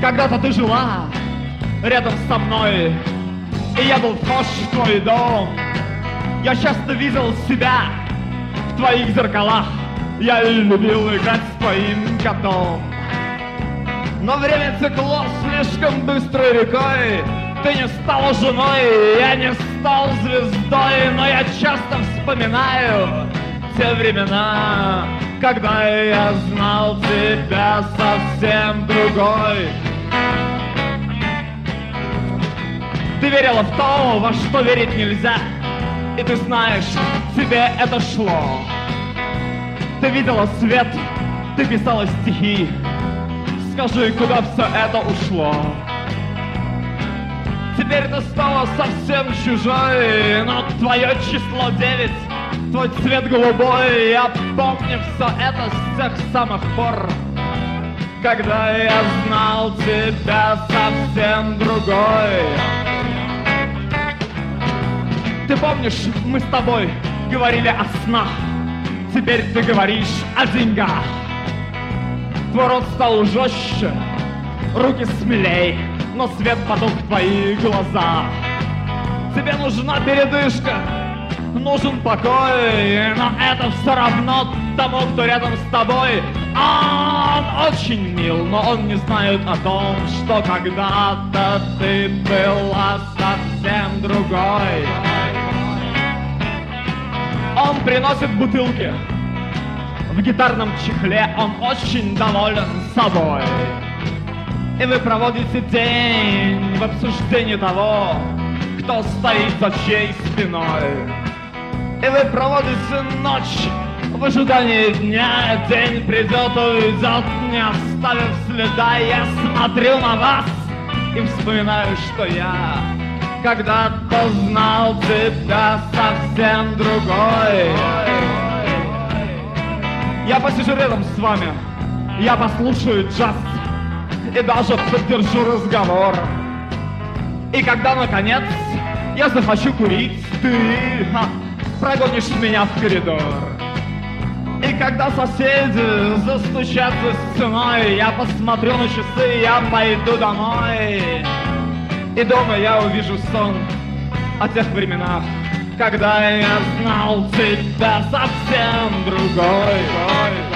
Когда-то ты жила рядом со мной, и я был вхож в твой дом. Я часто видел себя в твоих зеркалах, я любил играть с твоим котом. Но время текло слишком быстрой рекой, ты не стала женой, я не стал звездой, но я часто вспоминаю те времена, когда я знал тебя совсем другой. Ты верила в то, во что верить нельзя, и ты знаешь, тебе это шло. Ты видела свет, ты писала стихи, скажи, куда все это ушло? Теперь ты стала совсем чужой, но твое число 9, твой цвет голубой. Я помню все это с тех самых пор, когда я знал тебя совсем другой. Ты помнишь, мы с тобой говорили о снах, теперь ты говоришь о деньгах. Твой рот стал жестче, руки смелей, но свет потух в твоих глазах. Тебе нужна передышка, нужен покой, но это все равно тому, кто рядом с тобой. Он очень мил, но он не знает о том, что когда-то ты была совсем другой. Он приносит бутылки в гитарном чехле, он очень доволен собой. И вы проводите день в обсуждении того, кто стоит за чьей спиной. И вы проводите ночь в ожидании дня. День придет, уйдет, не оставив следа. Я смотрю на вас и вспоминаю, что я когда-то знал тебя совсем другой. Я посижу рядом с вами, я послушаю джаз и даже поддержу разговор. И когда, наконец, я захочу курить, ты прогонишь меня в коридор. И когда соседи застучат за стеной, я посмотрю на часы, я пойду домой. И дома я увижу сон о тех временах, когда я знал тебя совсем другой.